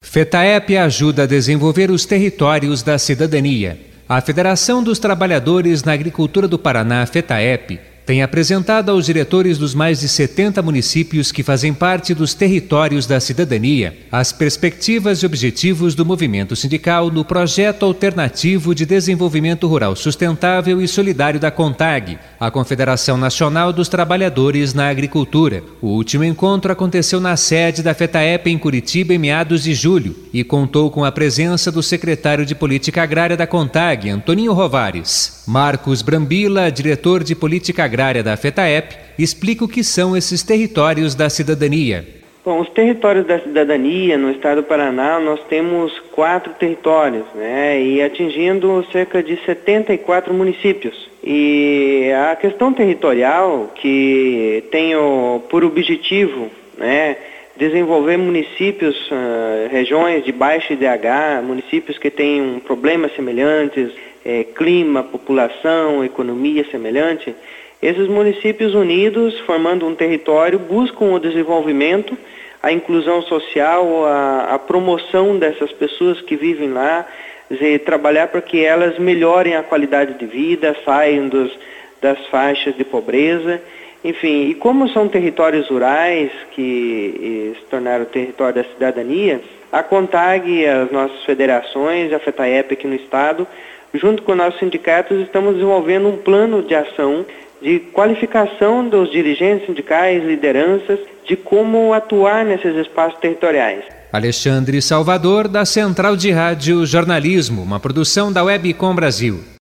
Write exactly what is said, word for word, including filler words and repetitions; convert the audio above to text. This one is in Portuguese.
FETAEP ajuda a desenvolver os territórios da cidadania. A Federação dos Trabalhadores na Agricultura do Paraná, FETAEP, tem apresentado aos diretores dos mais de setenta municípios que fazem parte dos territórios da cidadania as perspectivas e objetivos do movimento sindical no Projeto Alternativo de Desenvolvimento Rural Sustentável e Solidário da CONTAG, a Confederação Nacional dos Trabalhadores na Agricultura. O último encontro aconteceu na sede da FETAEP em Curitiba em meados de julho e contou com a presença do secretário de Política Agrária da CONTAG, Antoninho Rovares. Marcos Brambila, diretor de Política Agrária da FETAEP, explica o que são esses territórios da cidadania. Bom, os territórios da cidadania no estado do Paraná, nós temos quatro territórios, né, e atingindo cerca de setenta e quatro municípios. E a questão territorial, que tem o, por objetivo, né, desenvolver municípios, uh, regiões de baixo I D H, municípios que tenham problemas semelhantes, eh, clima, população, economia semelhante. Esses municípios unidos, formando um território, buscam o desenvolvimento, a inclusão social, a, a promoção dessas pessoas que vivem lá, dizer, trabalhar para que elas melhorem a qualidade de vida, saiam dos, das faixas de pobreza. Enfim, e como são territórios rurais que se tornaram território da cidadania, a CONTAG, as nossas federações, a FETAEP aqui no estado, junto com nossos sindicatos, estamos desenvolvendo um plano de ação de qualificação dos dirigentes sindicais, lideranças, de como atuar nesses espaços territoriais. Alexandre Salvador, da Central de Rádio Jornalismo, uma produção da Webcom Brasil.